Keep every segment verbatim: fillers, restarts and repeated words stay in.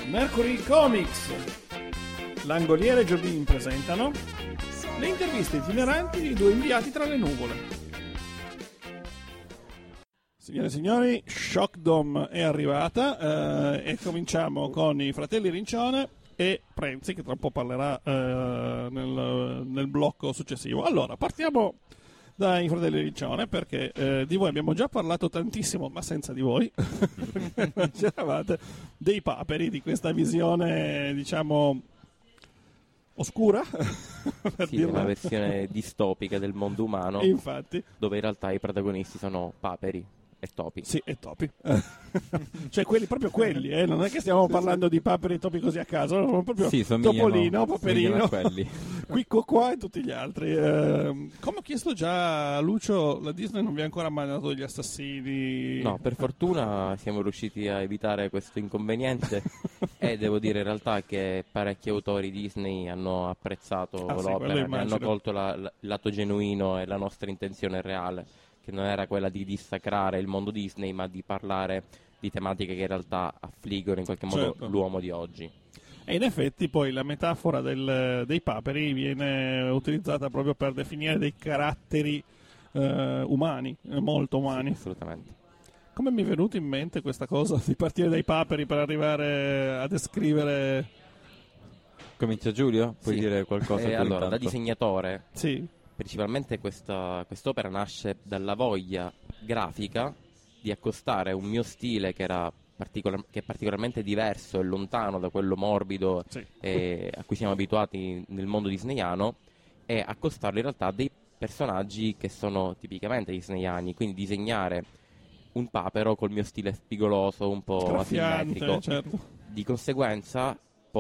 Mercury Comics, Langoliere e Giordin presentano le interviste itineranti di due inviati tra le nuvole. Signore e signori, Shockdom è arrivata eh, e cominciamo con i fratelli Rincione e Prenzi, che tra un po' parlerà eh, nel, nel blocco successivo. Allora, partiamo dai fratelli Rincione, perché eh, di voi abbiamo già parlato tantissimo, ma senza di voi. C'eravate dei paperi di questa visione, diciamo, oscura, per sì, dirla. una versione distopica del mondo umano, Infatti, dove in realtà i protagonisti sono paperi e topi. sì, e topi. Cioè quelli, proprio quelli, eh? Non è che stiamo parlando di paperi e topi così a caso, sono proprio sì, somigliano, Topolino, Paperino, quelli. Quicco qua e tutti gli altri. Eh, come ho chiesto già a Lucio, la Disney non vi ha ancora mandato degli assassini? No, per fortuna siamo riusciti a evitare questo inconveniente e devo dire in realtà che parecchi autori Disney hanno apprezzato Ah, sì, l'opera, quello ne immagino. hanno colto la- la- il lato genuino e la nostra intenzione reale, che non era quella di dissacrare il mondo Disney, ma di parlare di tematiche che in realtà affliggono in qualche modo Certo. l'uomo di oggi. E in effetti poi la metafora del- dei paperi viene utilizzata proprio per definire dei caratteri eh, umani, eh, molto umani. Sì, assolutamente. Come mi è venuto in mente questa cosa di partire dai paperi per arrivare a descrivere... Comincia Giulio? Puoi Sì. dire qualcosa? Eh, tu allora, da intanto? disegnatore, Sì, principalmente questa quest'opera nasce dalla voglia grafica di accostare un mio stile che era particolar- che è particolarmente diverso e lontano da quello morbido sì. eh, a cui siamo abituati nel mondo disneyano, e accostarlo in realtà a dei personaggi che sono tipicamente disneyani, quindi disegnare un papero col mio stile spigoloso, un po' Graffiante, asimmetrico. certo. Di conseguenza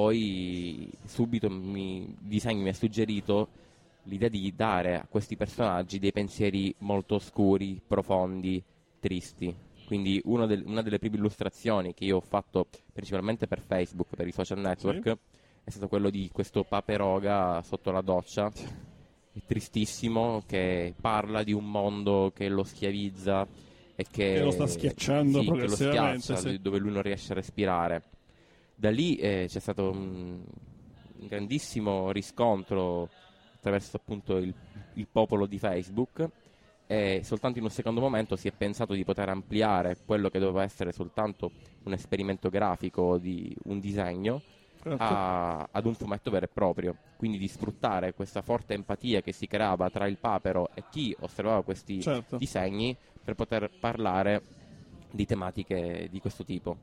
poi subito mi, il disegno mi ha suggerito l'idea di dare a questi personaggi dei pensieri molto oscuri, profondi, tristi. Quindi uno del- una delle prime illustrazioni che io ho fatto principalmente per Facebook, per i social network, Sì. è stato quello di questo paperoga sotto la doccia, è tristissimo, che parla di un mondo che lo schiavizza e che, Che lo sta schiacciando sì, che lo progressivamente, schiaccia, sì. dove lui non riesce a respirare. Da lì eh, c'è stato un, un grandissimo riscontro attraverso appunto il, il popolo di Facebook, e soltanto in un secondo momento si è pensato di poter ampliare quello che doveva essere soltanto un esperimento grafico di un disegno Certo. a- ad un fumetto vero e proprio, quindi di sfruttare questa forte empatia che si creava tra il papero e chi osservava questi Certo. disegni per poter parlare di tematiche di questo tipo.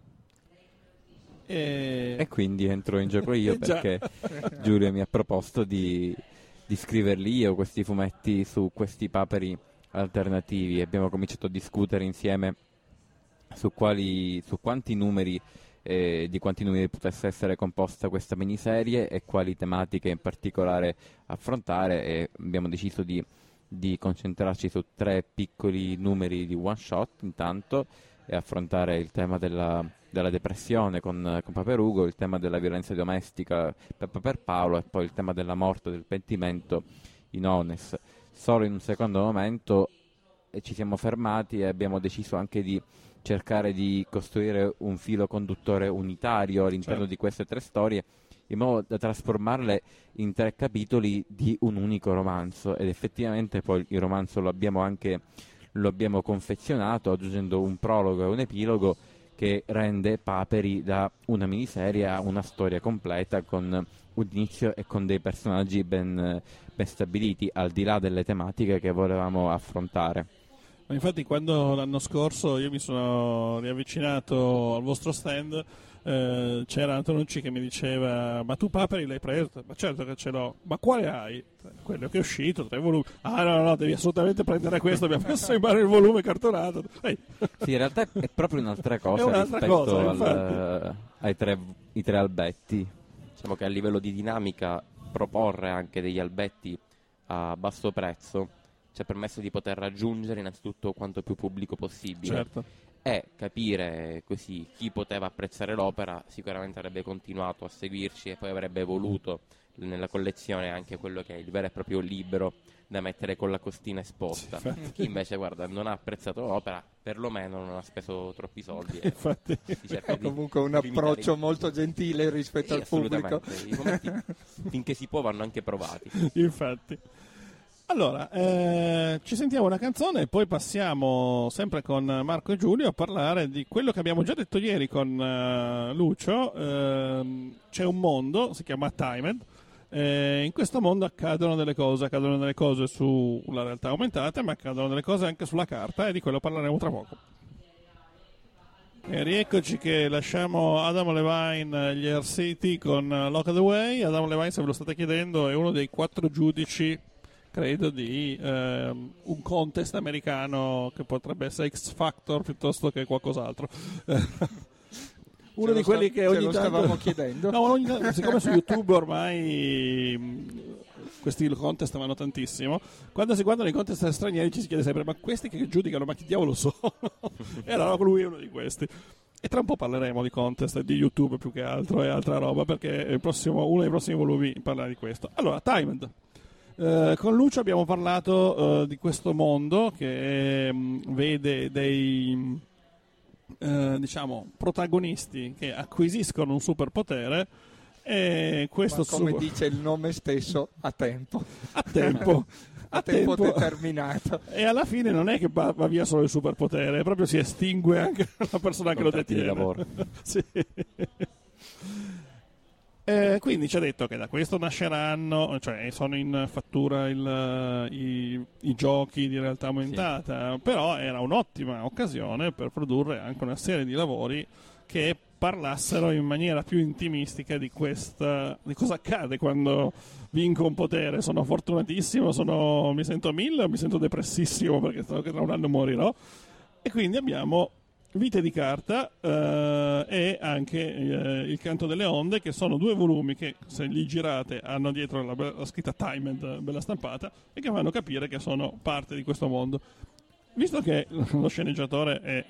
E... E quindi entro in gioco io Eh, già. perché Giulio mi ha proposto di, di scriverli io questi fumetti su questi paperi alternativi. Abbiamo cominciato a discutere insieme su quali, su quanti numeri, eh, di quanti numeri potesse essere composta questa miniserie e quali tematiche in particolare affrontare, e abbiamo deciso di, di concentrarci su tre piccoli numeri di one shot intanto, e affrontare il tema della, della depressione con, con Paperugo, il tema della violenza domestica per, per Paolo, e poi il tema della morte e del pentimento in Ones. Solo in un secondo momento eh, ci siamo fermati e abbiamo deciso anche di cercare di costruire un filo conduttore unitario all'interno Certo. di queste tre storie, in modo da trasformarle in tre capitoli di un unico romanzo. Ed effettivamente poi il romanzo lo abbiamo anche lo abbiamo confezionato aggiungendo un prologo e un epilogo che rende Paperi da una miniserie a una storia completa, con un inizio e con dei personaggi ben, ben stabiliti, al di là delle tematiche che volevamo affrontare. Ma infatti quando l'anno scorso io mi sono riavvicinato al vostro stand, eh, c'era Antonucci che mi diceva: ma tu Paperi l'hai preso? Ma certo che ce l'ho. Ma quale hai? Quello che è uscito, tre volumi. Ah no, no, no, devi assolutamente prendere questo, abbiamo messo in mano il volume cartonato. Ehi. Sì, in realtà è proprio un'altra cosa È un'altra rispetto cosa, al- infatti. ai tre, i tre albetti. Diciamo che a livello di dinamica proporre anche degli albetti a basso prezzo ci ha permesso di poter raggiungere innanzitutto quanto più pubblico possibile, Certo. e capire così chi poteva apprezzare l'opera sicuramente avrebbe continuato a seguirci e poi avrebbe voluto nella collezione anche quello che è il vero e proprio libro da mettere con la costina esposta. Sì, infatti. Chi invece, guarda, non ha apprezzato l'opera, perlomeno non ha speso troppi soldi. E Infatti. si cerca È di comunque un limitare approccio i- molto gentile rispetto Sì, al pubblico. assolutamente. I fumetti, finché si può, vanno anche provati. Infatti. Allora, eh, ci sentiamo una canzone e poi passiamo sempre con Marco e Giulio a parlare di quello che abbiamo già detto ieri con eh, Lucio. Ehm, c'è un mondo, si chiama Timed. Eh, in questo mondo accadono delle cose, accadono delle cose sulla realtà aumentata, ma accadono delle cose anche sulla carta e di quello parleremo tra poco. E rieccoci che lasciamo Adam Levine, gli Air City con Locked Away. Adam Levine, se ve lo state chiedendo, è uno dei quattro giudici, credo, di ehm, un contest americano che potrebbe essere X Factor piuttosto che qualcos'altro. Uno Ce di lo quelli sta- che ce ogni lo tanto stavamo chiedendo. No, ogni tanto, siccome su YouTube ormai mh, questi contest vanno tantissimo, quando si guardano i contest stranieri ci si chiede sempre: ma questi che giudicano, ma chi diavolo sono? E allora lui è uno di questi. E tra un po' parleremo di contest e di YouTube più che altro e altra roba, perché il prossimo, uno dei prossimi volumi parlerà di questo. Allora, Timed. Eh, con Lucio abbiamo parlato eh, di questo mondo che mh, vede dei eh, diciamo protagonisti che acquisiscono un superpotere e questo Ma come su- dice il nome stesso, a tempo. a tempo A tempo determinato. e alla fine non è che va, va via solo il superpotere, proprio si estingue anche la persona che lo Contratti di detiene. lavoro. Sì. Eh, quindi ci ha detto che da questo nasceranno, cioè sono in fattura il, i, i giochi di realtà aumentata, però era un'ottima occasione per produrre anche una serie di lavori che parlassero in maniera più intimistica di questa, di cosa accade quando vinco un potere. Sono fortunatissimo, sono, mi sento mille o mi sento depressissimo perché so che tra un anno morirò. E quindi abbiamo Vite di carta eh, e anche eh, Il canto delle onde, che sono due volumi che, se li girate, hanno dietro la, be- la scritta Timed bella stampata e che fanno capire che sono parte di questo mondo. Visto che lo sceneggiatore è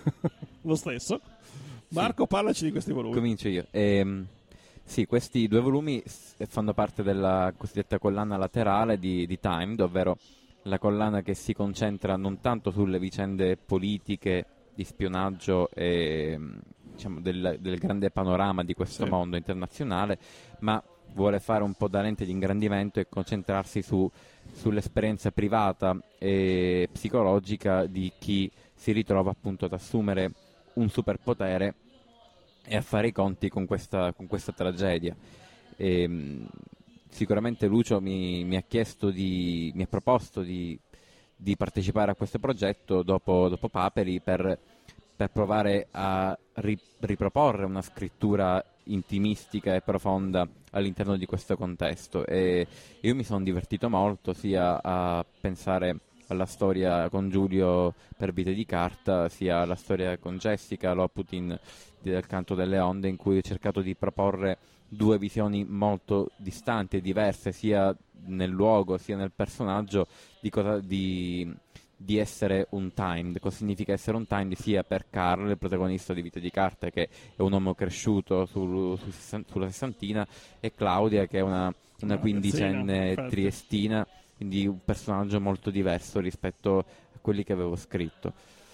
lo stesso, Marco, parlaci di questi volumi. Comincio io. Ehm, sì, questi due volumi s- fanno parte della cosiddetta collana laterale di, di Timed, ovvero la collana che si concentra non tanto sulle vicende politiche di spionaggio e diciamo, del, del grande panorama di questo Sì. mondo internazionale, ma vuole fare un po' da lente di ingrandimento e concentrarsi su, sull'esperienza privata e psicologica di chi si ritrova appunto ad assumere un superpotere e a fare i conti con questa, con questa tragedia. E, mh, sicuramente Lucio mi, mi ha chiesto di, mi ha proposto di di partecipare a questo progetto dopo, dopo Paperi per, per provare a ri, riproporre una scrittura intimistica e profonda all'interno di questo contesto, e io mi sono divertito molto sia a pensare alla storia con Giulio per Vite di carta, sia alla storia con Jessica Loputin del Canto delle onde, in cui ho cercato di proporre due visioni molto distanti e diverse sia nel luogo sia nel personaggio di, cosa, di, di essere un Timed. Cosa significa essere un Timed sia per Carl, il protagonista di Vite di carta, che è un uomo cresciuto sul, sul, sulla sessantina, e Claudia, che è una, una quindicenne infatti. triestina, quindi un personaggio molto diverso rispetto a quelli che avevo scritto.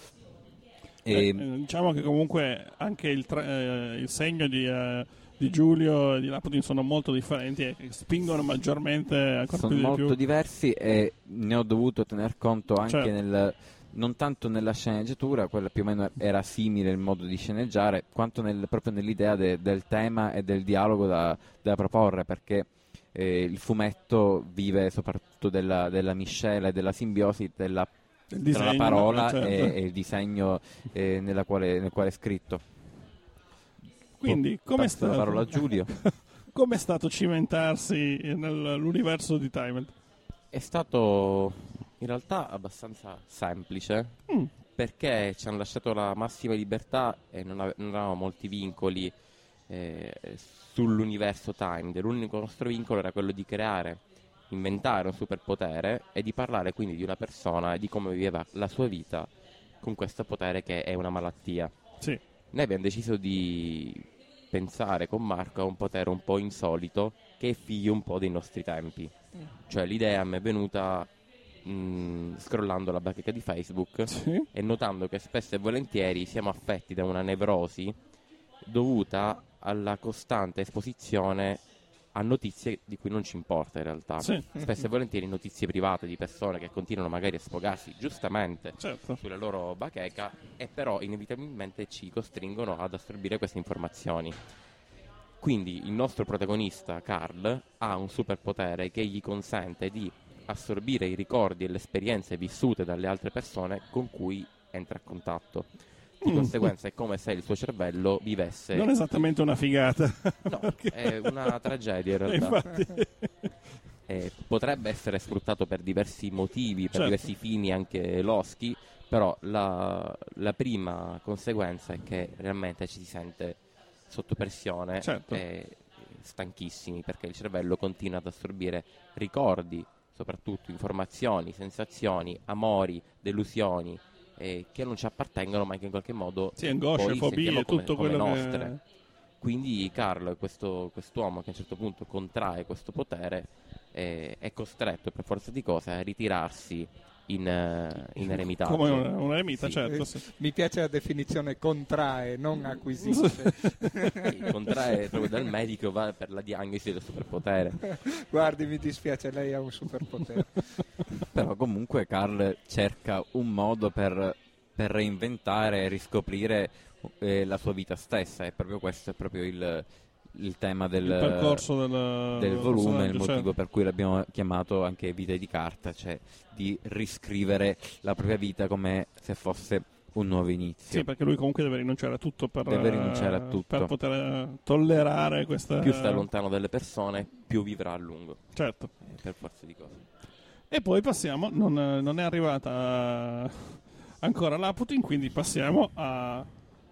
Eh, E, eh, diciamo che comunque anche il, tra- eh, il segno di, eh, di Giulio e di Laputin sono molto differenti e spingono maggiormente ancora sono più di molto più. diversi e ne ho dovuto tener conto anche Certo. nel, non tanto nella sceneggiatura, quella più o meno era simile il modo di sceneggiare, quanto nel, proprio nell'idea de, del tema e del dialogo da, da proporre, perché eh, il fumetto vive soprattutto della, della miscela e della simbiosi della, Il tra la disegno, parola certo. e, e il disegno eh, nella quale, nel quale è scritto. Quindi, come è Passo la stato? parola a Giulio. Come è stato cimentarsi nell'universo di Timed? È stato in realtà abbastanza semplice, Mm. perché ci hanno lasciato la massima libertà e non, ave- non avevamo molti vincoli eh, sull'universo Timed. L'unico nostro vincolo era quello di creare, inventare un superpotere e di parlare quindi di una persona e di come viveva la sua vita con questo potere che è una malattia. Sì. Noi abbiamo deciso di pensare con Marco a un potere un po' insolito che è figlio un po' dei nostri tempi. Cioè l'idea mi è venuta mh, scrollando la bacheca di Facebook, Sì. e notando che spesso e volentieri siamo affetti da una nevrosi dovuta alla costante esposizione a notizie di cui non ci importa in realtà. Sì. Spesso e volentieri notizie private di persone che continuano magari a sfogarsi giustamente Certo. sulle loro bacheca, e però inevitabilmente ci costringono ad assorbire queste informazioni. Quindi il nostro protagonista Carl ha un superpotere che gli consente di assorbire i ricordi e le esperienze vissute dalle altre persone con cui entra a contatto. Di Mm. conseguenza è come se il suo cervello vivesse... Non esattamente una figata. No, è una tragedia in realtà. Infatti. Eh, potrebbe essere sfruttato per diversi motivi, per Certo. diversi fini anche loschi, però la, la prima conseguenza è che realmente ci si sente sotto pressione Certo. e stanchissimi, perché il cervello continua ad assorbire ricordi, soprattutto informazioni, sensazioni, amori, delusioni, eh, che non ci appartengono ma che in qualche modo Sì, angosce, poi fobie, sentiamo come, tutto come quello nostre. che... Quindi Carlo è questo quest'uomo che a un certo punto contrae questo potere e è costretto per forza di cose a ritirarsi in, eh, in eremitaggio. Come un, un eremita, Sì. certo. Sì. Mi piace la definizione contrae, non acquisisce. Sì, contrae proprio dal medico, va per la diagnosi del superpotere. Guardi, mi dispiace, lei ha un superpotere. Però comunque Carl cerca un modo per, per reinventare e riscoprire eh, la sua vita stessa, e proprio questo è proprio il, il tema del, Il percorso del, del volume, il personaggio, motivo certo. per cui l'abbiamo chiamato anche vite di carta, cioè di riscrivere la propria vita come se fosse un nuovo inizio. Sì, perché lui comunque deve rinunciare a tutto per, Deve rinunciare a eh, tutto. per poter eh, tollerare questa... Più sta lontano dalle persone, più vivrà a lungo, Certo. eh, per forza di cose. E poi passiamo, non, non è arrivata ancora la Putin, quindi passiamo a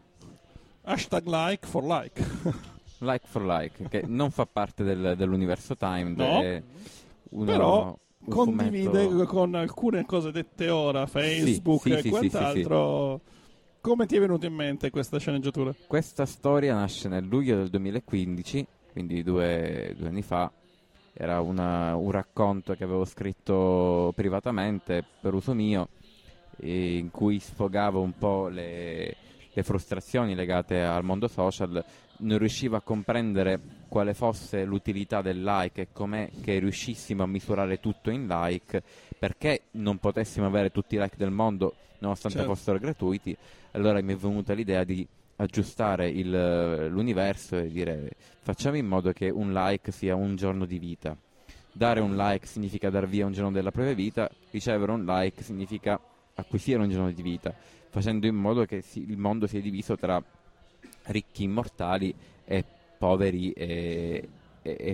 hashtag like for like. Like for Like, che non fa parte del- dell'universo Time, No. è uno- Però un condivide fumetto- con alcune cose dette ora, Facebook sì, e sì, sì, quant'altro. Come ti è venuta in mente questa sceneggiatura? Questa storia nasce nel luglio del duemilaquindici, quindi due, due anni fa. Era una- un racconto che avevo scritto privatamente per uso mio, e in cui sfogavo un po' le, le frustrazioni legate al mondo social. Non riuscivo a comprendere quale fosse l'utilità del like e com'è che riuscissimo a misurare tutto in like, perché non potessimo avere tutti i like del mondo nonostante Certo. fossero gratuiti. Allora mi è venuta l'idea di aggiustare il- l'universo e dire: facciamo in modo che un like sia un giorno di vita. Dare un like significa dar via un giorno della propria vita, ricevere un like significa acquisire un giorno di vita, facendo in modo che si- il mondo sia diviso tra ricchi immortali e poveri e, e- e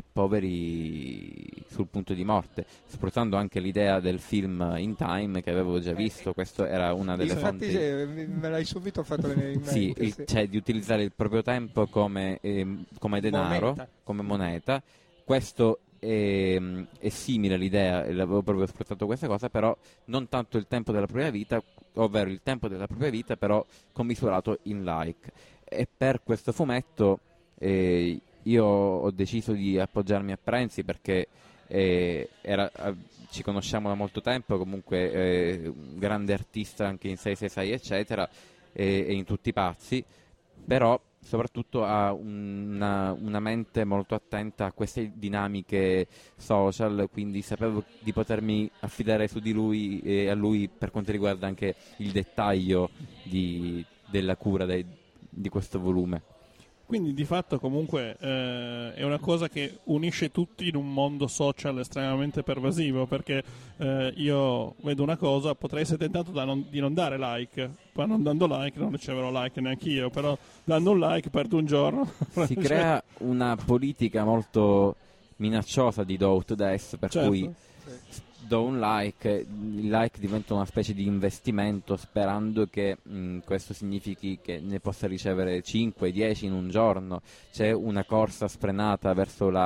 poveri sul punto di morte, sfruttando anche l'idea del film In Time che avevo già visto. Questo era una delle Infatti fonti. eh, me l'hai subito fatto venire in mente. Sì, il- sì. cioè di utilizzare il proprio tempo come, ehm, come denaro, Moneta. come moneta. Questo è, è simile all'idea, e l'avevo proprio sfruttato questa cosa, però non tanto il tempo della propria vita, ovvero il tempo della propria vita, però commisurato in like. E per questo fumetto eh, io ho deciso di appoggiarmi a Prenzi, perché eh, era, eh, ci conosciamo da molto tempo, comunque eh, un grande artista anche in sei sei sei eccetera, e, e in Tutti i pazzi, però soprattutto ha una, una mente molto attenta a queste dinamiche social, quindi sapevo di potermi affidare su di lui e a lui per quanto riguarda anche il dettaglio di- della cura dei- di questo volume. Quindi di fatto comunque eh, è una cosa che unisce tutti in un mondo social estremamente pervasivo, perché eh, io vedo una cosa, potrei essere tentato da non- di non dare like, ma non dando like non riceverò like neanche io, però dando un like perdo un giorno. Si crea una politica molto minacciosa di do ut des, per Certo. cui do un like, il like diventa una specie di investimento, sperando che mh, questo significhi che ne possa ricevere cinque dieci in un giorno. C'è una corsa sfrenata verso la,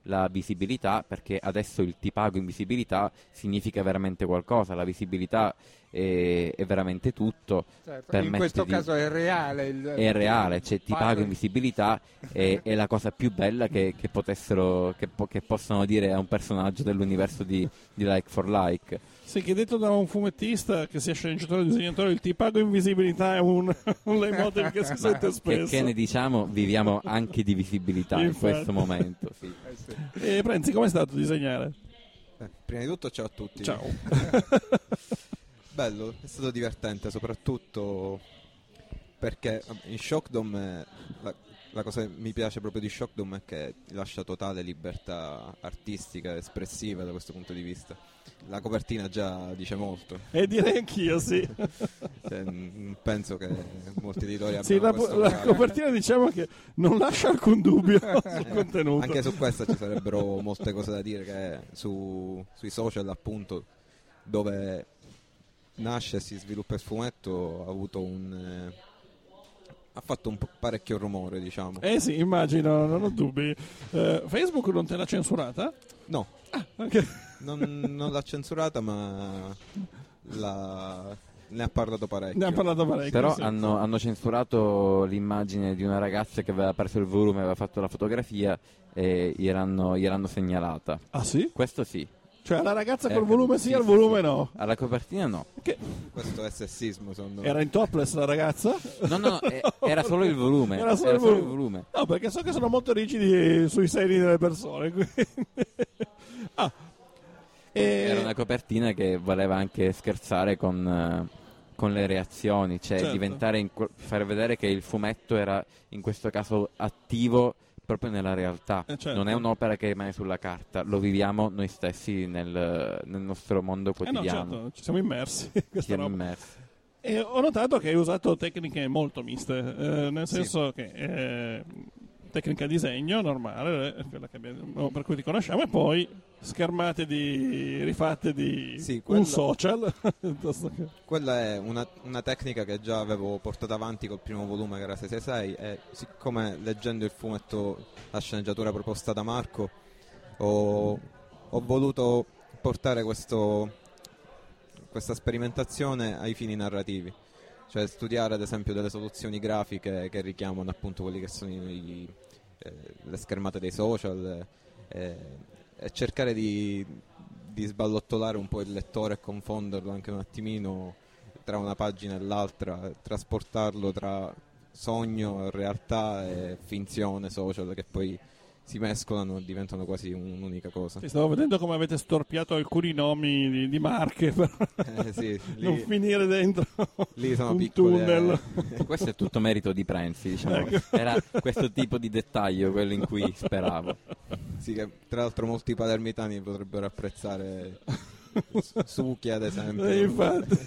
la visibilità, perché adesso il ti pago in visibilità significa veramente qualcosa, la visibilità è, è veramente tutto. Certo, in questo di, caso è reale. Il, è reale, cioè ti pago in visibilità è, è la cosa più bella che, che potessero, che, po- che possano dire a un personaggio dell'universo di, di Like for Like. Sì, che detto da un fumettista che sia sceneggiatore o disegnatore, il ti pago in visibilità è un, un leitmotiv che si sente spesso. Che, che ne diciamo, viviamo anche di visibilità in questo momento. Sì. Eh sì. E Prenzi, com'è stato disegnare? Eh, prima di tutto ciao a tutti. Ciao. Bello, è stato divertente, soprattutto perché in Shockdome la, la cosa che mi piace proprio di Shockdome è che ti lascia totale libertà artistica e espressiva da questo punto di vista. La copertina già dice molto. E direi anch'io, sì. Cioè, n- penso che molti editori abbiano Sì, la, questo la coraggio. copertina diciamo che non lascia alcun dubbio sul contenuto. Anche su questa ci sarebbero molte cose da dire, che su, sui social appunto, dove nasce e si sviluppa il fumetto, ha avuto un eh, ha fatto un po' parecchio rumore, diciamo. Eh sì, immagino, non ho dubbi. Eh, Facebook non te l'ha censurata? No, Ah, ok. non, non l'ha censurata, ma la, ne ha parlato parecchio. Ne ha parlato parecchio. Però sì. hanno, hanno censurato l'immagine di una ragazza che aveva preso il volume, aveva fatto la fotografia e gliel'hanno, gliel'hanno segnalata. Ah sì? Questo sì. Cioè la ragazza Eh, col volume sì, sì, al sì, volume sì. no? Alla copertina no. Che... Questo è sessismo, secondo me. Era in topless la ragazza? No, no, eh, era solo il volume. Era solo, il, solo il volume. volume. No, perché so che sono molto rigidi sui seni delle persone. Quindi... ah. E... Era una copertina che voleva anche scherzare con, eh, con le reazioni, cioè Certo. diventare in que- far vedere che il fumetto era in questo caso attivo proprio nella realtà. Eh, certo. Non è un'opera che rimane sulla carta, lo viviamo noi stessi nel, nel nostro mondo Eh no, quotidiano. certo, ci siamo immersi in questa Siamo roba. immersi. E ho notato che hai usato tecniche molto miste, eh, nel Sì. senso che eh, tecnica disegno normale, eh, quella che abbiamo, per cui ti conosciamo, e poi schermate di rifatte di Sì, un quello- social. piuttosto che- Quella è una, una tecnica che già avevo portato avanti col primo volume, che era sei sei sei, e siccome leggendo il fumetto, la sceneggiatura proposta da Marco, ho, ho voluto portare questo, questa sperimentazione ai fini narrativi, cioè studiare ad esempio delle soluzioni grafiche che richiamano appunto quelli che sono i, eh, le schermate dei social, eh, e cercare di, di sballottolare un po' il lettore e confonderlo anche un attimino tra una pagina e l'altra, trasportarlo tra sogno, realtà e finzione social, che poi si mescolano e diventano quasi un'unica cosa. Sì, stavo vedendo come avete storpiato alcuni nomi di, di marche per Eh, sì, non lì, finire dentro lì sono un piccole, tunnel. eh. Questo è tutto merito di Prenzi, diciamo. Ecco. Era questo tipo di dettaglio quello in cui speravo. Sì, che tra l'altro molti palermitani potrebbero apprezzare Succhi ad esempio. Eh, infatti.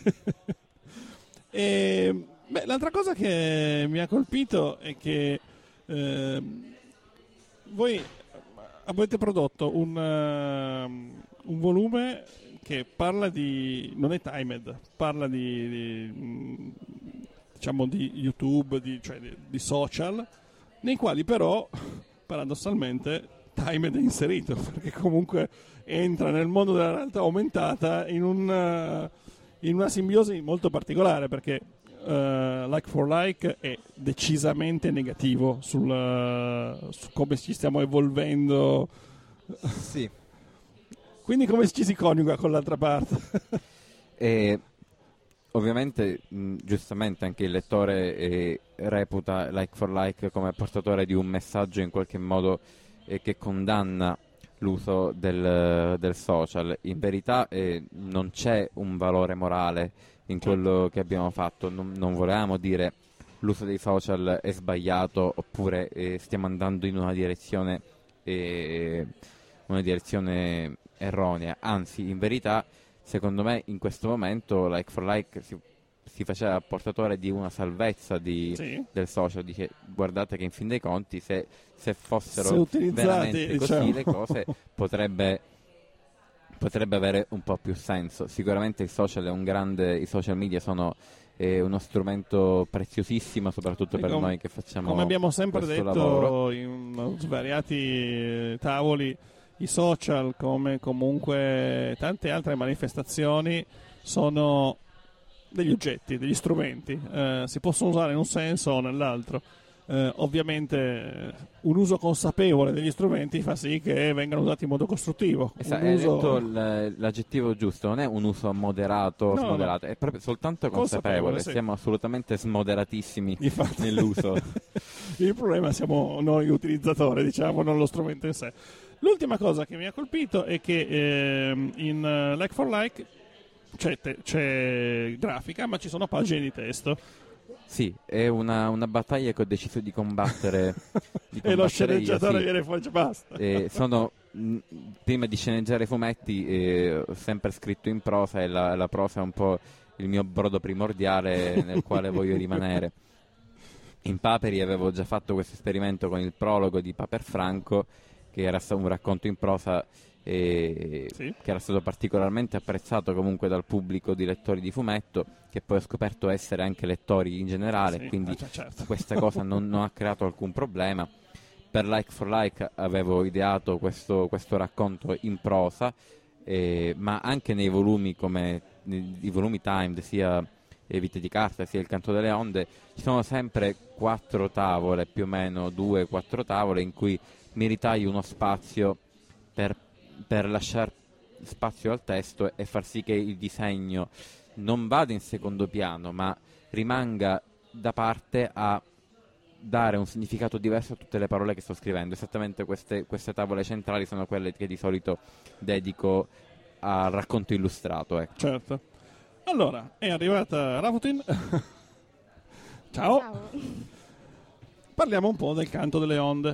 E, beh, l'altra cosa che mi ha colpito è che ehm, voi avete prodotto un, uh, un volume che parla di, non è timed, parla di, di mh, diciamo di YouTube, di, cioè di, di social, nei quali però paradossalmente timed è inserito, perché comunque entra nel mondo della realtà aumentata in, un, uh, in una simbiosi molto particolare, perché uh, Like for Like è decisamente negativo sul, uh, su come ci stiamo evolvendo. Sì, Quindi come ci si coniuga con l'altra parte? E ovviamente, mh, giustamente, anche il lettore eh, reputa Like for Like come portatore di un messaggio in qualche modo eh, che condanna l'uso del, del social. In verità eh, non c'è un valore morale in quello che abbiamo fatto, non, non volevamo dire l'uso dei social è sbagliato oppure eh, stiamo andando in una direzione eh, una direzione erronea, anzi in verità secondo me in questo momento Like for Like si, si faceva portatore di una salvezza di, Sì. del social. Dice, guardate che in fin dei conti se, se fossero Se utilizzati, veramente così diciamo. le cose potrebbe potrebbe avere un po' più senso. Sicuramente il social è un grande, i social media sono è uno strumento preziosissimo, soprattutto E per com- noi che facciamo Come abbiamo sempre questo detto lavoro. in svariati eh, tavoli, i social, come comunque tante altre manifestazioni, sono degli oggetti, degli strumenti, eh, si possono usare in un senso o nell'altro. Eh, ovviamente eh, un uso consapevole degli strumenti fa sì che vengano usati in modo costruttivo. Esatto, Un hai uso detto l- l'aggettivo giusto, non è un uso moderato o No, smoderato, è proprio soltanto consapevole, Consapevole, sì. siamo assolutamente smoderatissimi Infatti. nell'uso. Il problema siamo noi utilizzatori, diciamo, non lo strumento in sé. L'ultima cosa che mi ha colpito è che ehm, in eh, Like for Like c'è, te- c'è grafica, ma ci sono pagine di testo. Sì, è una, una battaglia che ho deciso di combattere, di E lo combattere io, sceneggiatore sì. viene fuori, basta. Eh, sono, mh, prima di sceneggiare i fumetti eh, ho sempre scritto in prosa e la, la prosa è un po' il mio brodo primordiale nel quale voglio rimanere. In Paperi avevo già fatto questo esperimento con il prologo di Paper Franco, che era stato un racconto in prosa eh, Sì. che era stato particolarmente apprezzato comunque dal pubblico di lettori di fumetto, che poi ho scoperto essere anche lettori in generale, Sì, quindi ah, cioè, certo. questa cosa non, non ha creato alcun problema. Per Like for Like avevo ideato questo, questo racconto in prosa, eh, ma anche nei volumi come nei- i volumi Timed, sia eh, Vite di carta sia Il canto delle onde, ci sono sempre quattro tavole, più o meno due, quattro tavole in cui mi ritaglio uno spazio per, per lasciare spazio al testo e far sì che il disegno non vada in secondo piano, ma rimanga da parte a dare un significato diverso a tutte le parole che sto scrivendo. Esattamente queste, queste tavole centrali sono quelle che di solito dedico al racconto illustrato. Ecco. Certo. Allora, è arrivata Ravutin. Ciao. Ciao. Parliamo un po' del canto delle onde.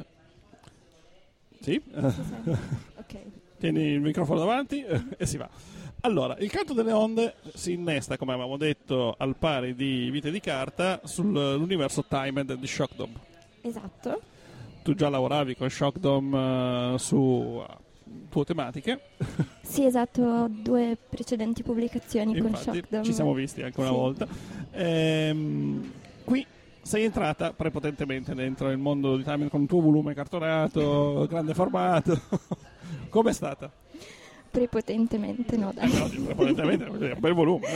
Sì? Si sente? Ok. Tieni il microfono davanti eh, e si va. Allora, il canto delle onde si innesta, come avevamo detto, al pari di Vite di carta sull'universo Timed di Shockdom. Esatto. Tu già lavoravi con Shockdom eh, su eh, tue tematiche. Sì, esatto, ho due precedenti pubblicazioni con Infatti, Shockdom. ci siamo visti anche una Sì. volta. Ehm, qui sei entrata prepotentemente dentro il mondo di Timed con il tuo volume cartonato, grande formato. Com'è stata? Prepotentemente, no, dai. Eh, no, prepotentemente, è un bel volume.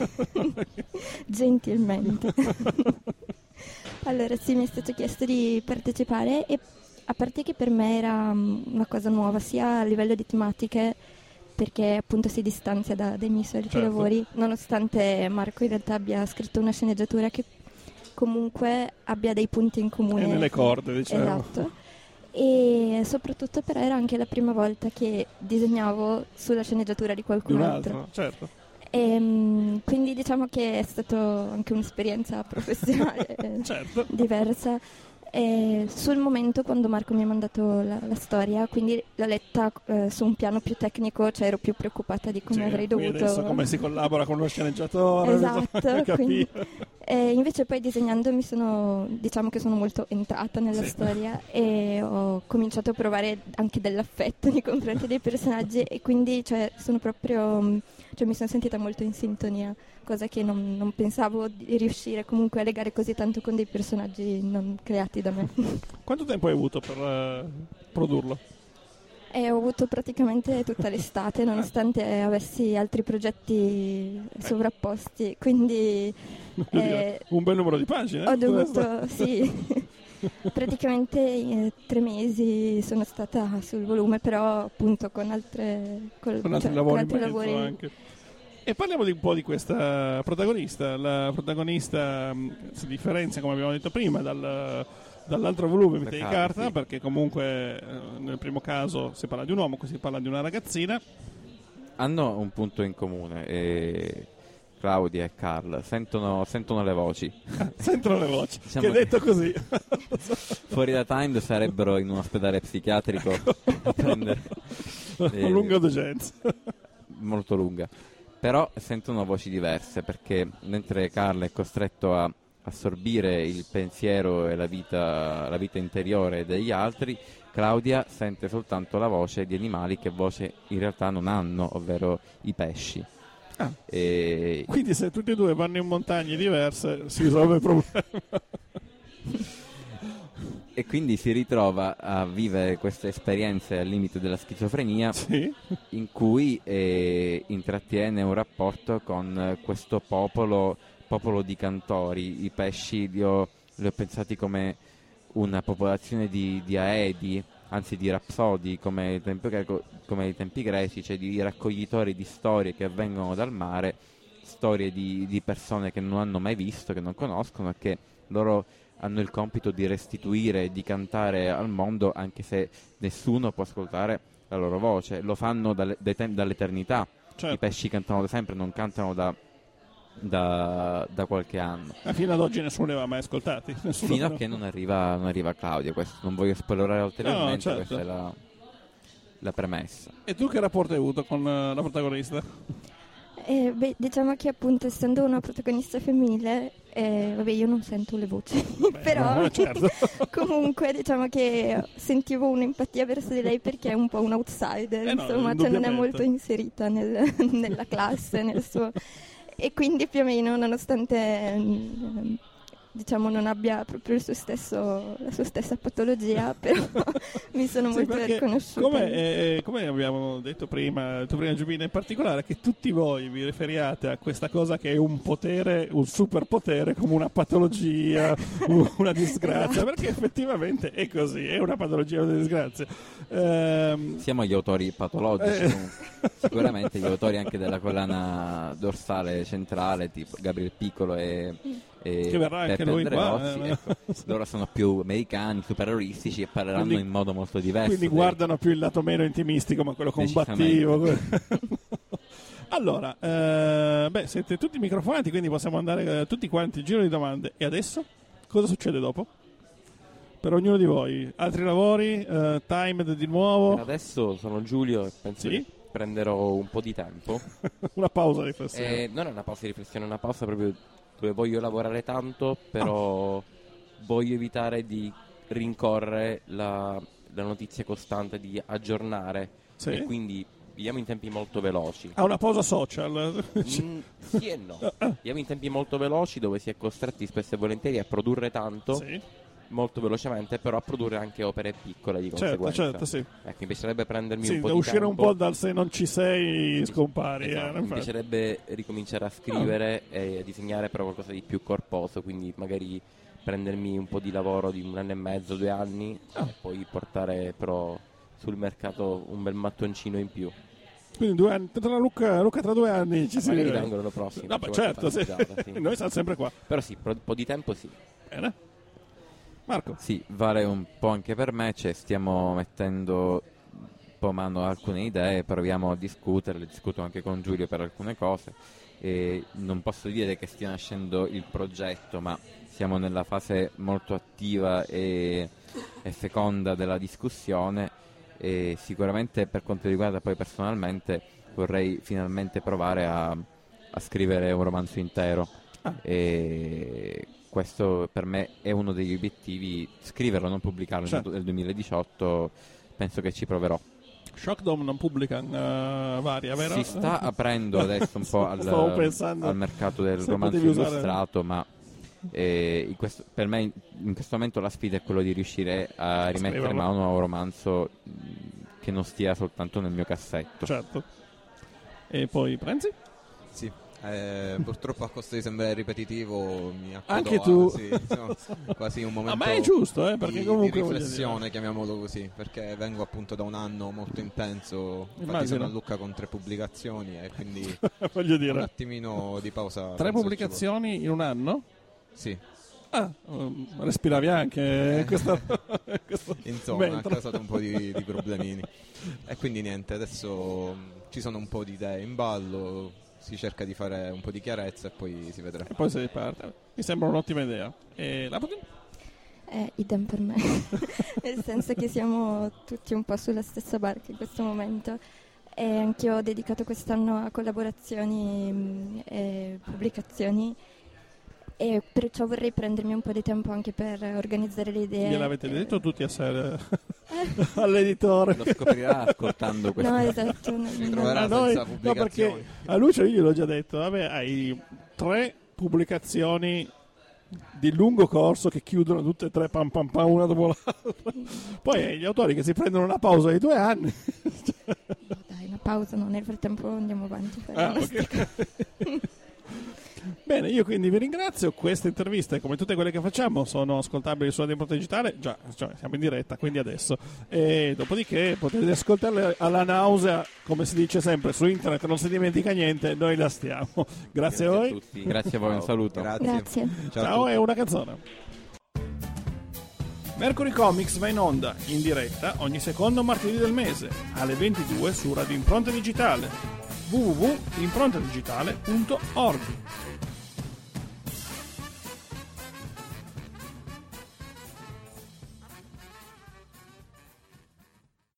Gentilmente. Allora, sì, mi è stato chiesto di partecipare e a parte che per me era mm, una cosa nuova, sia a livello di tematiche, perché appunto si distanzia da- dai miei soliti Certo. lavori, nonostante Marco in realtà abbia scritto una sceneggiatura che comunque abbia dei punti in comune. È nelle corde, diciamo. Esatto. E soprattutto però era anche la prima volta che disegnavo sulla sceneggiatura di Di qualcun un altro. altro, certo. E, mm, quindi diciamo che è stata anche un'esperienza professionale Certo. diversa. E sul momento, quando Marco mi ha mandato la, la storia, quindi l'ho letta eh, su un piano più tecnico, cioè ero più preoccupata di come Sì, avrei qui dovuto. adesso come si collabora con lo sceneggiatore. Esatto, bisogna quindi- capire. E invece poi disegnando mi sono, diciamo che sono molto entrata nella Sì. storia e ho cominciato a provare anche dell'affetto nei confronti dei personaggi e quindi cioè, sono proprio, mh, cioè, mi sono sentita molto in sintonia, cosa che non, non pensavo di riuscire comunque a legare così tanto con dei personaggi non creati da me. Quanto tempo hai avuto per eh, produrlo? E ho avuto praticamente tutta l'estate, nonostante avessi altri progetti sovrapposti, quindi eh, Un bel numero di pagine. ho eh? dovuto, sì, praticamente eh, tre mesi sono stata sul volume, però appunto con altre col- Con altri cioè, lavori, con altri in mezzo lavori. anche. E parliamo di un po' di questa protagonista. La protagonista mh, si differenzia, come abbiamo detto prima, dal, dall'altro volume Vite di Peccato, carta, sì. perché comunque eh, nel primo caso si parla di un uomo, qui si parla di una ragazzina. Hanno un punto in comune, eh, Claudia e Carl, sentono, sentono le voci. Sentono le voci, Diciamo- che detto così. Fuori da Time sarebbero in un ospedale psichiatrico a prendere eh, Lunga degenza. molto lunga. Però sentono voci diverse perché mentre Carl è costretto a assorbire il pensiero e la vita, la vita interiore degli altri, Claudia sente soltanto la voce di animali che voce in realtà non hanno, ovvero i pesci. Ah. E... Quindi se tutti e due vanno in montagne diverse si risolve il problema. E quindi si ritrova a vivere queste esperienze al limite della schizofrenia, sì. in cui eh, intrattiene un rapporto con questo popolo, popolo di cantori. I pesci li ho, li ho pensati come una popolazione di, di aedi, anzi di rapsodi, come i tempi, greco, come i tempi greci, cioè di raccoglitori di storie che vengono dal mare, storie di, di persone che non hanno mai visto, che non conoscono, e che loro hanno il compito di restituire e di cantare al mondo, anche se nessuno può ascoltare la loro voce. Lo fanno dalle, tem- dall'eternità. Certo. I pesci cantano da sempre, non cantano da, da, da qualche anno. Ma fino ad oggi nessuno li aveva mai ascoltati. Nessuno Fino a che non arriva, non arriva Claudia. Questo non voglio spoilerare ulteriormente, no, certo. Questa è la, la premessa. E tu che rapporto hai avuto con uh, la protagonista? Eh, beh, diciamo che appunto essendo una protagonista femminile, eh, vabbè, io non sento le voci, Beh, però no, certo. comunque diciamo che sentivo un'empatia verso di lei perché è un po' un outsider, Eh no, insomma, cioè non è indubbiamente. molto inserita nel- nella classe, nel suo... E quindi più o meno, nonostante mm, diciamo non abbia proprio il suo stesso, la sua stessa patologia, però mi sono Sì, molto perché riconosciuta. Come, eh, come abbiamo detto prima, tu prima Giubina in particolare, che tutti voi vi riferiate a questa cosa che è un potere, un superpotere, come una patologia, u- una disgrazia, perché effettivamente è così, è una patologia, una disgrazia. Ehm, Siamo gli autori patologici, Eh. comunque. Sicuramente gli autori anche della collana dorsale centrale, tipo Gabriel Piccolo e, e Che verrà anche Peppe lui qua, Andreozzi, eh. ecco. Loro sono più americani, supereroristici e parleranno Quindi- in modo molto diverso. quindi dei- guardano più il lato meno intimistico, ma quello combattivo. Allora, eh, beh, siete tutti microfonati, quindi possiamo andare eh, tutti quanti, giro di domande. E adesso? Cosa succede dopo? Per ognuno di voi, altri lavori, eh, timed di nuovo, Per adesso sono Giulio e penso Sì? che prenderò un po' di tempo. una pausa riflessiva. Eh, non è una pausa di riflessione, è una pausa proprio dove voglio lavorare tanto, però voglio evitare di rincorrere la, la notizia costante, di aggiornare. Sì? E quindi viviamo in tempi molto veloci. Ha una pausa social. Mm, sì e no. Viviamo in tempi molto veloci dove si è costretti spesso e volentieri a produrre tanto, Sì, molto velocemente, però a produrre anche opere piccole di certo, conseguenza. certo, sì. Ecco, mi piacerebbe prendermi Sì, un po' da di uscire tempo. un po' dal se non ci sei scompari. Esatto, eh, mi infatti. piacerebbe ricominciare a scrivere e a disegnare però qualcosa di più corposo, quindi magari prendermi un po' di lavoro di un anno e mezzo, due anni Ah. e poi portare però sul mercato un bel mattoncino in più. Quindi due anni, tra Luca, Luca tra due anni ci si Magari vede. vengono l'anno prossimo. No, ci beh, vuole certo, sì. passeggiata, sì. Noi siamo sempre qua. Però sì, un po' di tempo sì. Bene. Marco. Sì, vale un po' anche per me, cioè stiamo mettendo un po' mano a alcune idee, proviamo a discuterle, discuto anche con Giulio per alcune cose e non posso dire che stia nascendo il progetto, ma siamo nella fase molto attiva e, e feconda della discussione e sicuramente per quanto riguarda poi personalmente vorrei finalmente provare a, a scrivere un romanzo intero. Ah. E questo per me è uno degli obiettivi, scriverlo, non pubblicarlo Certo. nel duemiladiciotto, penso che ci proverò. Shockdome non pubblica uh, varia, vero? Si sta aprendo adesso un po' Stavo al, pensando al mercato del se romanzo potevi usare- illustrato, ma eh, in questo- per me in, in questo momento la sfida è quello di riuscire a rimettere scriverlo. mano a un romanzo mh, che non stia soltanto nel mio cassetto. Certo. E poi Prenzi? Sì, eh, purtroppo a costo di sembrare ripetitivo mi accodo Anche a- tu. sì, no, quasi un momento Ah, ma è giusto, eh, perché di, comunque di voglio riflessione, chiamiamolo così, perché vengo appunto da un anno molto intenso, infatti Immagino. sono a Lucca con tre pubblicazioni e quindi voglio un dire. attimino di pausa. Tre penso pubblicazioni in un anno? ci vuole. Ah, um, respiravi anche eh, questo, questo Sì, insomma, ha mentre. causato un po' di, di problemini. E quindi niente, adesso mh, ci sono un po' di idee in ballo, si cerca di fare un po' di chiarezza e poi si vedrà. E poi si riparte. Mi sembra un'ottima idea. E la Putin? Eh, idem per me, nel senso che siamo tutti un po' sulla stessa barca in questo momento e anch'io ho dedicato quest'anno a collaborazioni mh, e pubblicazioni e perciò vorrei prendermi un po' di tempo anche per organizzare le idee. Gliel'avete Eh, detto tutti a serie? all'editore. Lo scoprirà ascoltando questo. No, esatto. non- Si non- troverà A noi- senza no, pubblicazioni. perché a Lucio io gliel'ho già detto, vabbè, hai tre pubblicazioni di lungo corso che chiudono tutte e tre pam pam pam una dopo l'altra. Poi hai gli autori che si prendono una pausa di due anni. Dai, una pausa, no, nel frattempo andiamo avanti. a fare Ah, la nostra- ok. Bene, io quindi vi ringrazio. Queste interviste, come tutte quelle che facciamo, sono ascoltabili sulla Impronta Digitale. Già, cioè, siamo in diretta, quindi adesso. E dopodiché potete ascoltarle alla nausea, come si dice sempre, su internet non si dimentica niente, noi la stiamo. Grazie, a voi. tutti. Grazie a voi, un saluto. Grazie. Grazie. Ciao, a Ciao tutti. e una canzone. Mercury Comics va in onda, in diretta, ogni secondo martedì del mese, alle ventidue su Radio Impronta Digitale. w w w punto improntadigitale punto org